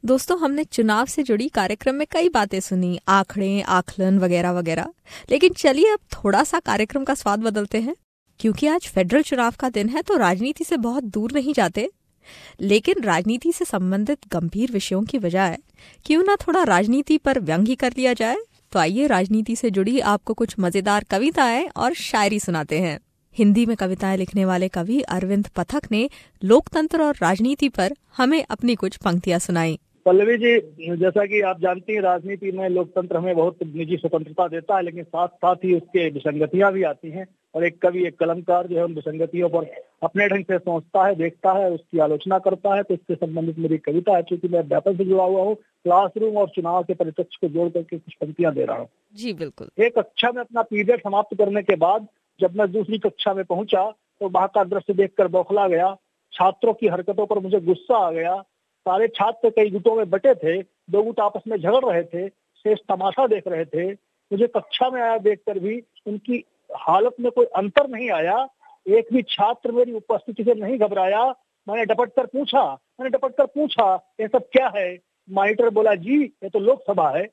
दोस्तों, हमने चुनाव से जुड़ी कार्यक्रम में कई बातें सुनी, आंकड़े, आकलन वगैरह वगैरह। लेकिन चलिए अब थोड़ा सा कार्यक्रम का स्वाद बदलते हैं। क्योंकि आज फेडरल चुनाव का दिन है तो राजनीति से बहुत दूर नहीं जाते, लेकिन राजनीति से संबंधित गंभीर विषयों की बजाय क्यों ना थोड़ा राजनीति पर व्यंग्य कर लिया जाए। तो आइए राजनीति से जुड़ी आपको कुछ मजेदार कविताएं और शायरी सुनाते हैं। हिंदी में कविताएं लिखने वाले कवि अरविंद पथक ने लोकतंत्र और राजनीति पर हमें अपनी कुछ पंक्तियां सुनाई। पल्लवी जी, जैसा कि आप जानती हैं, राजनीति में लोकतंत्र हमें बहुत निजी स्वतंत्रता देता है, लेकिन साथ साथ ही उसके विसंगतियां भी आती हैं। और एक कवि, एक कलमकार जो है उन विसंगतियों पर अपने ढंग से सोचता है, देखता है, उसकी आलोचना करता है। तो इससे संबंधित मेरी कविता है। चूंकि मैं व्यापक से जुड़ा हुआ हूँ, क्लासरूम और चुनाव के परिप्रेक्ष्य को जोड़ करके कुछ पंक्तियां दे रहा हूँ। जी बिल्कुल। एक कक्षा में अपना पीरियड समाप्त करने के बाद जब मैं दूसरी कक्षा में पहुंचा तो वहां का दृश्य देखकर बौखला गया। छात्रों की हरकतों पर मुझे गुस्सा आ गया। सारे छात्र कई गुटों में बटे थे, दो गुट आपस में झगड़ रहे थे, शेष तमाशा देख रहे थे। मुझे कक्षा में आया देखकर भी उनकी हालत में कोई अंतर नहीं आया। एक भी छात्र मेरी उपस्थिति से नहीं घबराया। मैंने डपट कर पूछा ये सब क्या है। मॉनिटर बोला, जी ये तो लोकसभा है।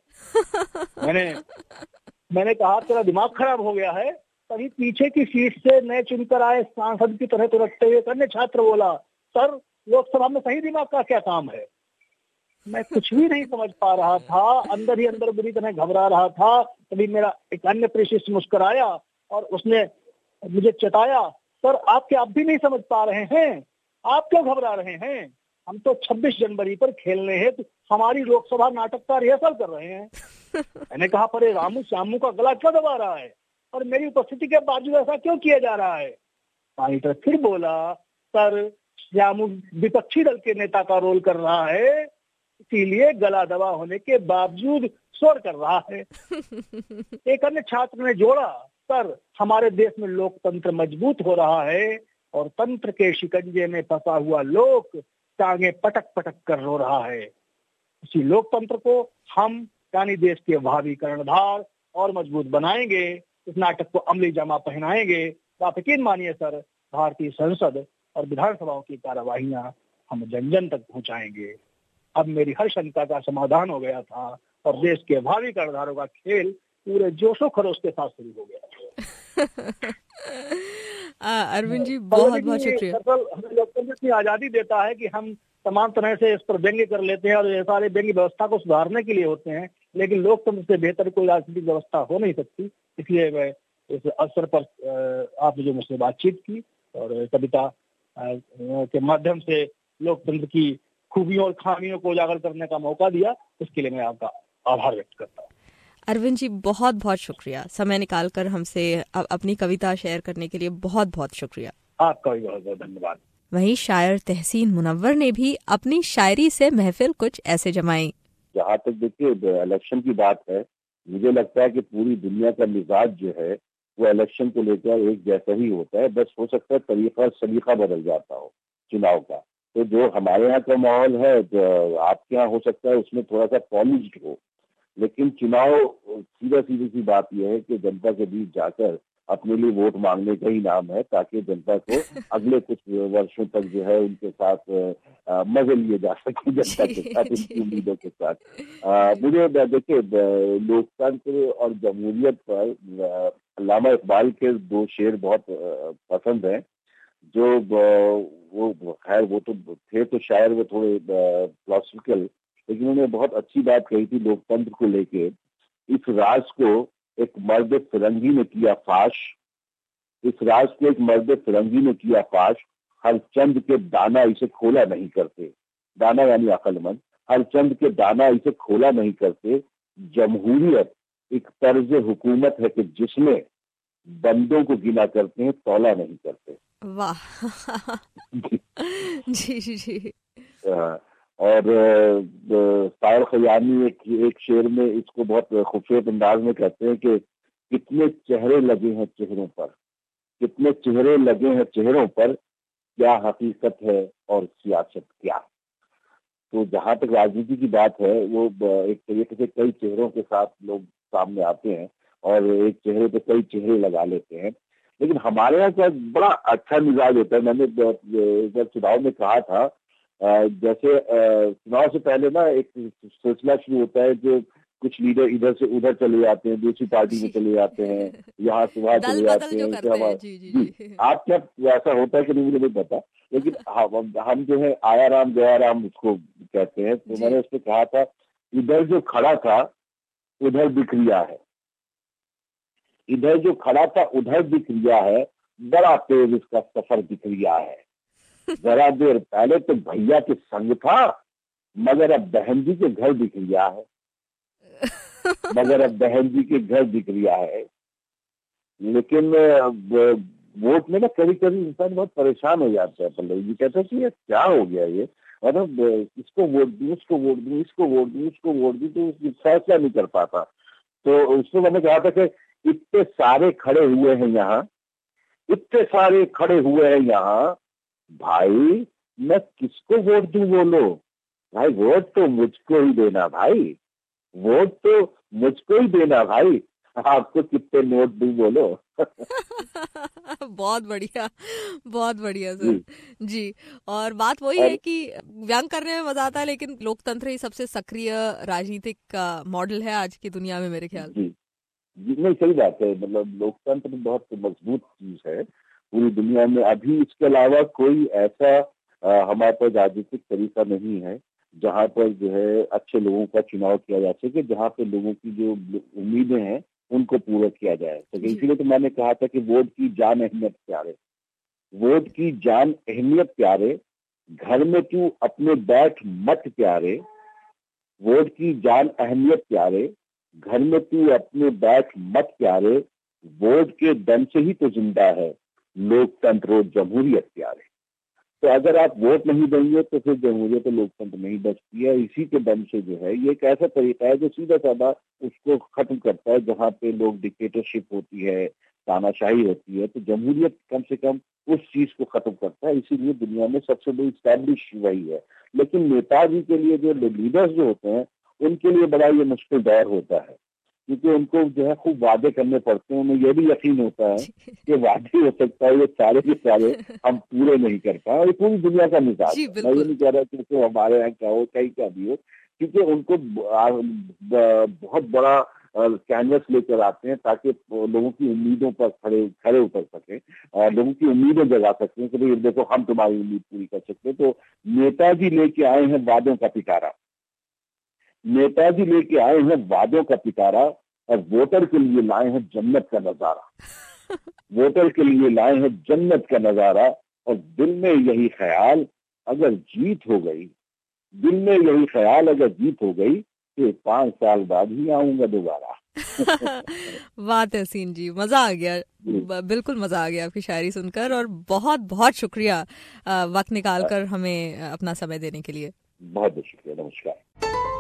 मैंने कहा तेरा दिमाग खराब हो गया है। तभी पीछे की सीट से नए चुनकर आए सांसद की तरह रखते हुए अन्य छात्र बोला, सर लोकसभा में सही दिमाग का क्या काम है। मैं कुछ भी नहीं समझ पा रहा था, अंदर ही अंदर बुरी तरह घबरा रहा था। तभी मेरा एक अन्य प्रिय शिष्य मुस्कुराया और उसने मुझे चेताया, सर आप क्या अब भी नहीं समझ पा रहे हैं? आप क्यों घबरा रहे हैं? हम तो 26 जनवरी पर खेलने हैं, तो हमारी लोकसभा नाटक का रिहर्सल कर रहे हैं। मैंने कहा, पर रामू श्यामू का गला क्यों दबा रहा है और मेरी उपस्थिति के बावजूद ऐसा क्यों किया जा रहा है? मॉनिटर फिर बोला, सर श्यामू विपक्षी दल के नेता का रोल कर रहा है, इसीलिए गला दबा होने के बावजूद शोर कर रहा है। एक अन्य छात्र ने जोड़ा, सर हमारे देश में लोकतंत्र मजबूत हो रहा है और तंत्र के शिकंजे में फंसा हुआ लोक टांगे पटक पटक कर रो रहा है। इसी लोकतंत्र को हम यानी देश के भावी कर्णधार और मजबूत बनाएंगे। इस नाटक को अमली जामा पहनाएंगे। आप यकीन मानिए सर, भारतीय संसद और विधानसभाओं की कार्यवाहियां हम जन जन तक पहुंचाएंगे। अब मेरी हर शंका का समाधान हो गया था और देश के भावी कर्णधारों का खेल पूरे जोशो खरोश के साथ शुरू हो गया। अरविंद जी बहुत बहुत शुक्रिया। हमें लोकतंत्र की आजादी देता है कि हम तमाम तरह से इस पर व्यंग्य कर लेते हैं और ये सारे व्यंग्य व्यवस्था को सुधारने के लिए होते हैं, लेकिन लोकतंत्र से बेहतर कोई राजनीतिक व्यवस्था हो नहीं सकती। इसलिए मैं इस अवसर पर आपने जो मुझसे बातचीत की और कविता के माध्यम से लोकतंत्र की खूबियों और खामियों को उजागर करने का मौका दिया, उसके लिए मैं आपका आभार व्यक्त करता हूँ। अरविंद जी बहुत बहुत शुक्रिया, समय निकालकर हमसे अपनी कविता शेयर करने के लिए बहुत बहुत शुक्रिया। आपका भी बहुत बहुत धन्यवाद। वहीं शायर तहसीन मुनव्वर ने भी अपनी शायरी से महफिल कुछ ऐसे जमाई। जहाँ तक देखिए इलेक्शन की बात है, मुझे लगता है कि पूरी दुनिया का मिजाज जो है वो इलेक्शन को लेकर एक जैसा ही होता है। बस हो सकता है सलीका बदल जाता हो चुनाव का। तो जो हमारे यहाँ का माहौल है, जो आपके यहाँ हो सकता है उसमें थोड़ा सा पॉलिश्ड हो, लेकिन चुनाव सीधी सी बात यह है कि जनता के बीच जाकर अपने लिए वोट मांगने का ही नाम है, ताकि जनता को अगले कुछ वर्षों तक जो है उनके साथ मजे लिए जा सके, जनता के साथ, उनकी उम्मीदों के साथ। मुझे देखिए लोकतंत्र और जमहूरियत पर अल्लामा इकबाल के दो शेर बहुत पसंद हैं। जो वो खैर वो तो थे तो शायर वो थोड़े फिलोसफिकल, लेकिन उन्होंने बहुत अच्छी बात कही थी लोकतंत्र को लेके। इस राज को एक मर्द फिरंगी ने किया फाश, इस राज को एक मर्द फिरंगी ने किया फाश, हर चंद के दाना इसे खोला नहीं करते। दाना यानी अक्लमंद, हर चंद के दाना इसे खोला नहीं करते। जमहूरियत एक तर्ज हुकूमत है कि जिसमें बंदों को गिना करते हैं, तौला नहीं करते। वाह जी जी जी। और शायर खयानी एक शेर में इसको बहुत खूबसूरत अंदाज में कहते हैं कि कितने चेहरे लगे हैं चेहरों पर, कितने चेहरे लगे हैं चेहरों पर, क्या हकीकत है और सियासत क्या। तो जहां तक राजनीति की बात है, वो एक तरीके से कई चेहरों के साथ लोग सामने आते हैं और एक चेहरे पे कई चेहरे लगा लेते हैं। लेकिन हमारे यहाँ क्या बड़ा अच्छा मिजाज होता है। मैंने एक बार चुनाव में कहा था जैसे चुनाव से पहले ना एक सिलसिला शुरू होता है जो कुछ लीडर इधर से उधर चले जाते हैं, दूसरी पार्टी में चले जाते हैं, यहाँ से वहाँ चले जाते हैं। जी, आप क्या ऐसा होता है कि नहीं मुझे नहीं पता, लेकिन हम जो है आया राम गया राम उसको कहते हैं। तो मैंने उसमें कहा था इधर जो खड़ा था उधर दिख रिया है, इधर जो खड़ा था उधर दिख रिया है, बड़ा तेज इसका सफर दिख रिया है। जरा देर पहले तो भैया के संग था, मगर अब बहन जी के घर दिख रिया है, मगर अब बहन जी के घर दिख रिया है। लेकिन वोट में ना कभी कभी इंसान बहुत परेशान हो जाता है। पल्लवी जी कहते हैं कि ये क्या हो गया, ये मतलब इसको वोट दूं, इसको वोट दूं, इसको वोट दूं, इसको वोट दूं, तो फैसला नहीं कर पाता। तो उसमें मैंने कहा था कि इतने सारे खड़े हुए हैं यहाँ, इतने सारे खड़े हुए हैं यहाँ, भाई मैं किसको वोट दूं बोलो? भाई वोट तो मुझको ही देना भाई, वोट तो मुझको ही देना भाई, आपको कितने नोट दूं बोलो। बहुत बढ़िया सर जी। और बात वही है कि व्यंग करने में मजा आता है, लेकिन लोकतंत्र ही सबसे सक्रिय राजनीतिक मॉडल है आज की दुनिया में मेरे ख्याल। जी नहीं, सही बात है। मतलब लोकतंत्र बहुत मजबूत चीज है पूरी दुनिया में। अभी इसके अलावा कोई ऐसा हमारे पास राजनीतिक तरीका नहीं है जहाँ पर जो है अच्छे लोगों का चुनाव किया जा सके, जहाँ पे लोगों की जो उम्मीदें हैं उनको पूरा किया जाए। तो इसीलिए तो मैंने कहा था कि वोट की जान अहमियत प्यारे, वोट की जान अहमियत प्यारे, घर में तू अपने बैठ मत प्यारे, वोट की जान अहमियत प्यारे, घर में तू अपने बैठ मत प्यारे, वोट के दम से ही तो जिंदा है लोकतंत्र और जमहूरियत प्यारे। तो अगर आप वोट नहीं देंगे तो फिर जमहूरियत और लोकतंत्र नहीं बचती है। इसी के दम से जो है ये एक ऐसा तरीका है जो सीधा साधा उसको खत्म करता है। जहाँ पे लोग डिक्टेटरशिप होती है, तानाशाही होती है, तो जमहूरियत कम से कम उस चीज को खत्म करता है। इसीलिए दुनिया में सबसे बड़ी स्टैब्लिश वही है। लेकिन नेताजी के लिए जो लीडर्स जो होते हैं उनके लिए बड़ा ये मुश्किल दौर होता है, क्योंकि उनको जो है खूब वादे करने पड़ते हैं। उन्हें यह भी यकीन होता है कि वादे हो सकता है ये सारे के सारे हम पूरे नहीं कर पाए। ये पूरी दुनिया का मिजाज है। मैं ये नहीं कह रहा कि हमारे यहाँ क्या हो, कहीं क्या भी हो, क्योंकि उनको बहुत बड़ा कैनवस लेकर आते हैं ताकि लोगों की उम्मीदों पर खड़े उतर सके, लोगों की उम्मीदें जगा सकते हैं कि भाई देखो हम तुम्हारी उम्मीद पूरी कर सकते हैं। तो नेताजी लेके आए हैं वादों का पिटारा, नेताजी लेके आए हैं वादों का पिटारा, और वोटर के लिए लाए हैं जन्नत का नजारा। वोटर के लिए लाए हैं जन्नत का नजारा, और दिल में यही ख्याल अगर जीत हो गई, दिल में यही ख्याल अगर जीत हो गई कि 5 साल बाद ही आऊंगा दोबारा। बात है सीन जी, मजा आ गया, बिल्कुल मजा आ गया आपकी शायरी सुनकर। और बहुत बहुत शुक्रिया वक्त निकालकर हमें अपना समय देने के लिए। बहुत बहुत शुक्रिया। नमस्कार।